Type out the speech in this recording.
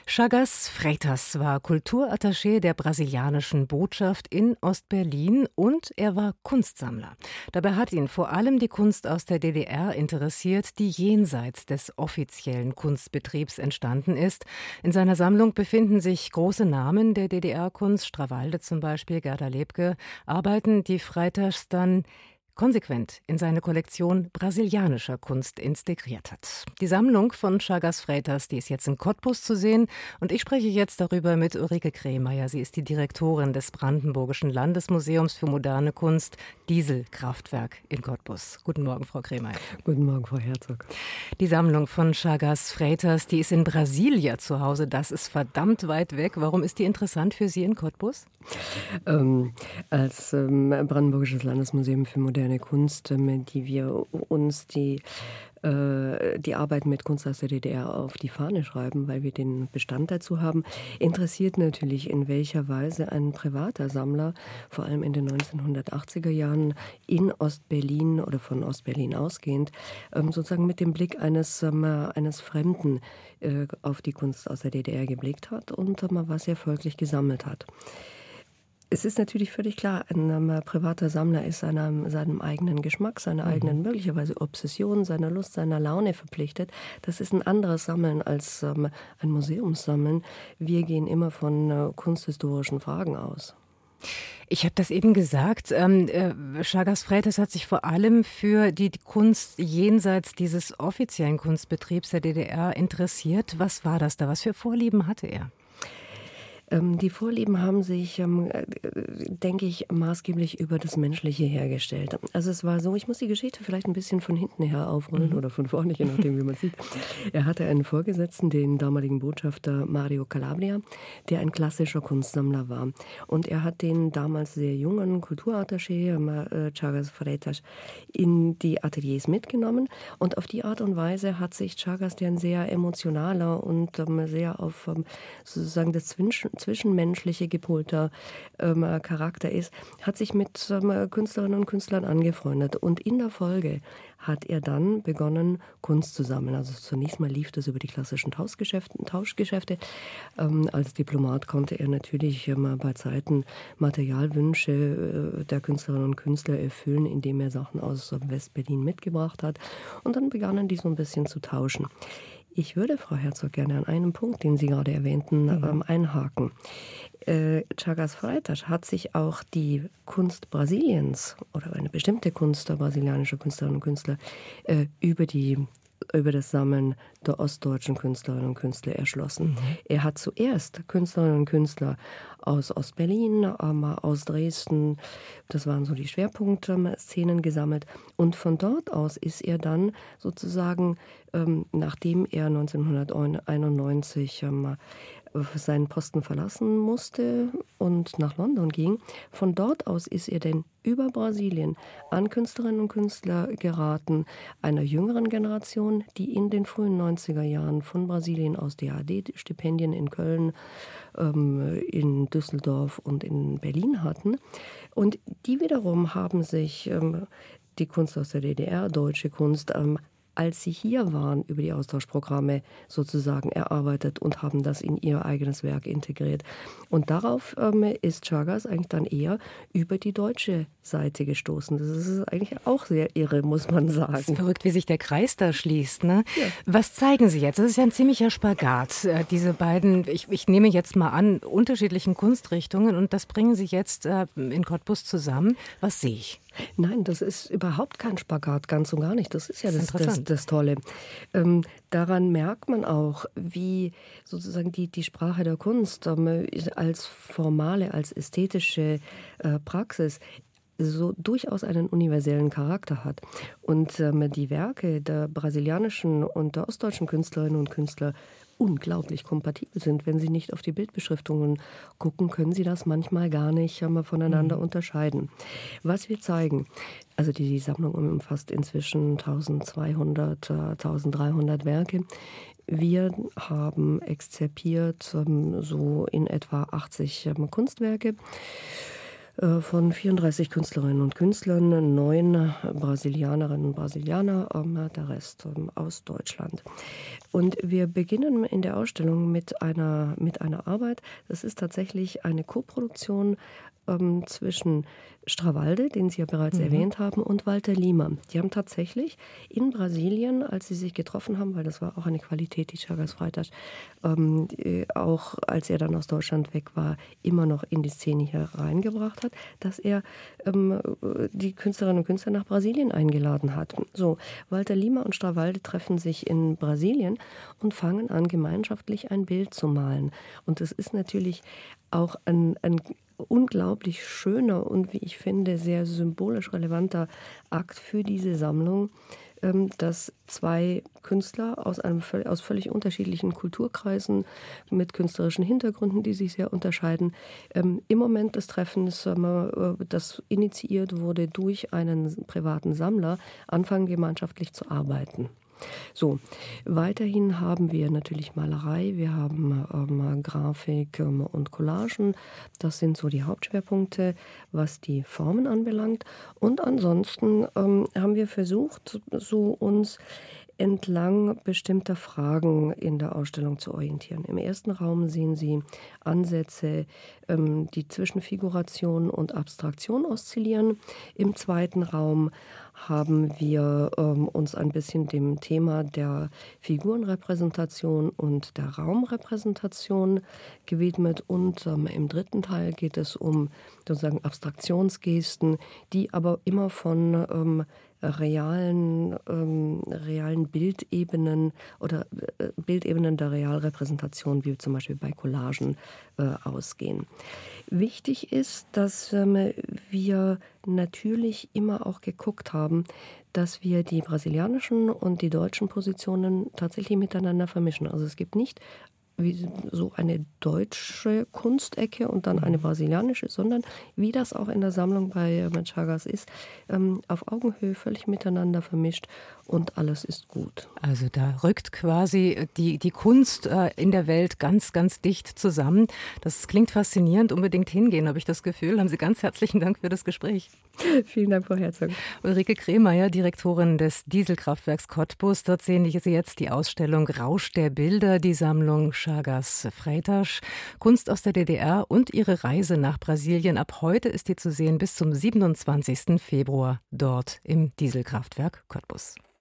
Chagas Freitas war Kulturattaché der brasilianischen Botschaft in Ostberlin und er war Kunstsammler. Dabei hat ihn vor allem die Kunst aus der DDR interessiert, die jenseits des offiziellen Kunstbetriebs entstanden ist. In seiner Sammlung befinden sich große Namen der DDR-Kunst, Strawalde zum Beispiel, Gerda Lepke, Arbeiten, die Freitas dann konsequent in seine Kollektion brasilianischer Kunst integriert hat. Die Sammlung von Chagas Freitas, die ist jetzt in Cottbus zu sehen und ich spreche jetzt darüber mit Ulrike Kremeyer. Sie ist die Direktorin des Brandenburgischen Landesmuseums für moderne Kunst, Dieselkraftwerk in Cottbus. Guten Morgen, Frau Kremeyer. Guten Morgen, Frau Herzog. Die Sammlung von Chagas Freitas, die ist in Brasilia zu Hause. Das ist verdammt weit weg. Warum ist die interessant für Sie in Cottbus? Als Brandenburgisches Landesmuseum für moderne Kunst, die wir uns die Arbeit mit Kunst aus der DDR auf die Fahne schreiben, weil wir den Bestand dazu haben, interessiert natürlich, in welcher Weise ein privater Sammler, vor allem in den 1980er Jahren in Ostberlin oder von Ostberlin ausgehend, sozusagen mit dem Blick eines Fremden auf die Kunst aus der DDR geblickt hat und was er folglich gesammelt hat. Es ist natürlich völlig klar, ein privater Sammler ist seinem eigenen Geschmack, seiner eigenen möglicherweise Obsession, seiner Lust, seiner Laune verpflichtet. Das ist ein anderes Sammeln als ein Museumssammeln. Wir gehen immer von kunsthistorischen Fragen aus. Ich habe das eben gesagt, Chagas Freitas hat sich vor allem für die Kunst jenseits dieses offiziellen Kunstbetriebs der DDR interessiert. Was war das da? Was für Vorlieben hatte er? Die Vorlieben haben sich, denke ich, maßgeblich über das Menschliche hergestellt. Also es war so, ich muss die Geschichte vielleicht ein bisschen von hinten her aufrollen oder von vorne, je nachdem, wie man sieht. Er hatte einen Vorgesetzten, den damaligen Botschafter Mario Calabria, der ein klassischer Kunstsammler war. Und er hat den damals sehr jungen Kulturattaché, Chagas Freitas, in die Ateliers mitgenommen. Und auf die Art und Weise hat sich Chagas, der ein sehr emotionaler und sehr auf sozusagen das zwischenmenschliche gepolter Charakter ist, hat sich mit Künstlerinnen und Künstlern angefreundet. Und in der Folge hat er dann begonnen, Kunst zu sammeln. Also zunächst mal lief das über die klassischen Tauschgeschäfte. Als Diplomat konnte er natürlich bei Zeiten Materialwünsche der Künstlerinnen und Künstler erfüllen, indem er Sachen aus Westberlin mitgebracht hat. Und dann begannen die so ein bisschen zu tauschen. Ich würde, Frau Herzog, gerne an einem Punkt, den Sie gerade erwähnten, einhaken. Chagas Freitas hat sich auch die Kunst Brasiliens oder eine bestimmte Kunst der brasilianischen Künstlerinnen und Künstler über das Sammeln der ostdeutschen Künstlerinnen und Künstler erschlossen. Er hat zuerst Künstlerinnen und Künstler aus Ostberlin, aus Dresden, das waren so die Schwerpunktszenen gesammelt. Und von dort aus ist er dann sozusagen, nachdem er 1991 seinen Posten verlassen musste und nach London ging, von dort aus ist er denn über Brasilien an Künstlerinnen und Künstler geraten, einer jüngeren Generation, die in den frühen 90er Jahren von Brasilien aus DAAD-Stipendien in Köln, in Düsseldorf und in Berlin hatten. Und die wiederum haben sich die Kunst aus der DDR, deutsche Kunst, als sie hier waren, über die Austauschprogramme sozusagen erarbeitet und haben das in ihr eigenes Werk integriert. Und darauf ist Chagas eigentlich dann eher über die deutsche Seite gestoßen. Das ist eigentlich auch sehr irre, muss man sagen. Das ist verrückt, wie sich der Kreis da schließt, ne? Ja. Was zeigen Sie jetzt? Das ist ja ein ziemlicher Spagat. Diese beiden, ich nehme jetzt mal an, unterschiedlichen Kunstrichtungen und das bringen Sie jetzt in Cottbus zusammen. Was sehe ich? Nein, das ist überhaupt kein Spagat, ganz und gar nicht. Das ist ja das Tolle. Daran merkt man auch, wie sozusagen die Sprache der Kunst als formale, als ästhetische Praxis so durchaus einen universellen Charakter hat. Und die Werke der brasilianischen und der ostdeutschen Künstlerinnen und Künstler unglaublich kompatibel sind. Wenn Sie nicht auf die Bildbeschriftungen gucken, können Sie das manchmal gar nicht voneinander unterscheiden. Was wir zeigen, also die Sammlung umfasst inzwischen 1200, 1300 Werke. Wir haben exzerpiert so in etwa 80 Kunstwerke. von 34 Künstlerinnen und Künstlern, 9 Brasilianerinnen und Brasilianer, der Rest aus Deutschland. Und wir beginnen in der Ausstellung mit einer Arbeit. Das ist tatsächlich eine Koproduktion zwischen Strawalde, den Sie ja bereits erwähnt haben, und Walter Lima. Die haben tatsächlich in Brasilien, als sie sich getroffen haben, weil das war auch eine Qualität, die Chagas Freitas, auch als er dann aus Deutschland weg war, immer noch in die Szene hier reingebracht hat, dass er die Künstlerinnen und Künstler nach Brasilien eingeladen hat. So, Walter Lima und Strawalde treffen sich in Brasilien und fangen an, gemeinschaftlich ein Bild zu malen. Und das ist natürlich auch ein unglaublich schöner und, wie ich finde, sehr symbolisch relevanter Akt für diese Sammlung, dass 2 Künstler aus völlig unterschiedlichen Kulturkreisen mit künstlerischen Hintergründen, die sich sehr unterscheiden, im Moment des Treffens, das initiiert wurde durch einen privaten Sammler, anfangen gemeinschaftlich zu arbeiten. So, weiterhin haben wir natürlich Malerei, wir haben Grafik und Collagen. Das sind so die Hauptschwerpunkte, was die Formen anbelangt. Und ansonsten haben wir versucht, so uns entlang bestimmter Fragen in der Ausstellung zu orientieren. Im ersten Raum sehen Sie Ansätze, die zwischen Figuration und Abstraktion oszillieren. Im zweiten Raum haben wir uns ein bisschen dem Thema der Figurenrepräsentation und der Raumrepräsentation gewidmet. Und im dritten Teil geht es um sozusagen Abstraktionsgesten, die aber immer von realen Bildebenen oder Bildebenen der Realrepräsentation, wie zum Beispiel bei Collagen, ausgehen. Wichtig ist, dass wir natürlich immer auch geguckt haben, dass wir die brasilianischen und die deutschen Positionen tatsächlich miteinander vermischen. Also es gibt nicht wie so eine deutsche Kunstecke und dann eine brasilianische, sondern wie das auch in der Sammlung bei Chagas ist, auf Augenhöhe völlig miteinander vermischt und alles ist gut. Also da rückt quasi die Kunst in der Welt ganz, ganz dicht zusammen. Das klingt faszinierend, unbedingt hingehen, habe ich das Gefühl. Haben Sie ganz herzlichen Dank für das Gespräch. Vielen Dank, Frau Herzog. Ulrike Kremeyer, Direktorin des Dieselkraftwerks Cottbus. Dort sehen Sie jetzt die Ausstellung Rausch der Bilder, die Sammlung Chagas Freitas, Kunst aus der DDR und ihre Reise nach Brasilien. Ab heute ist die zu sehen bis zum 27. Februar dort im Dieselkraftwerk Cottbus.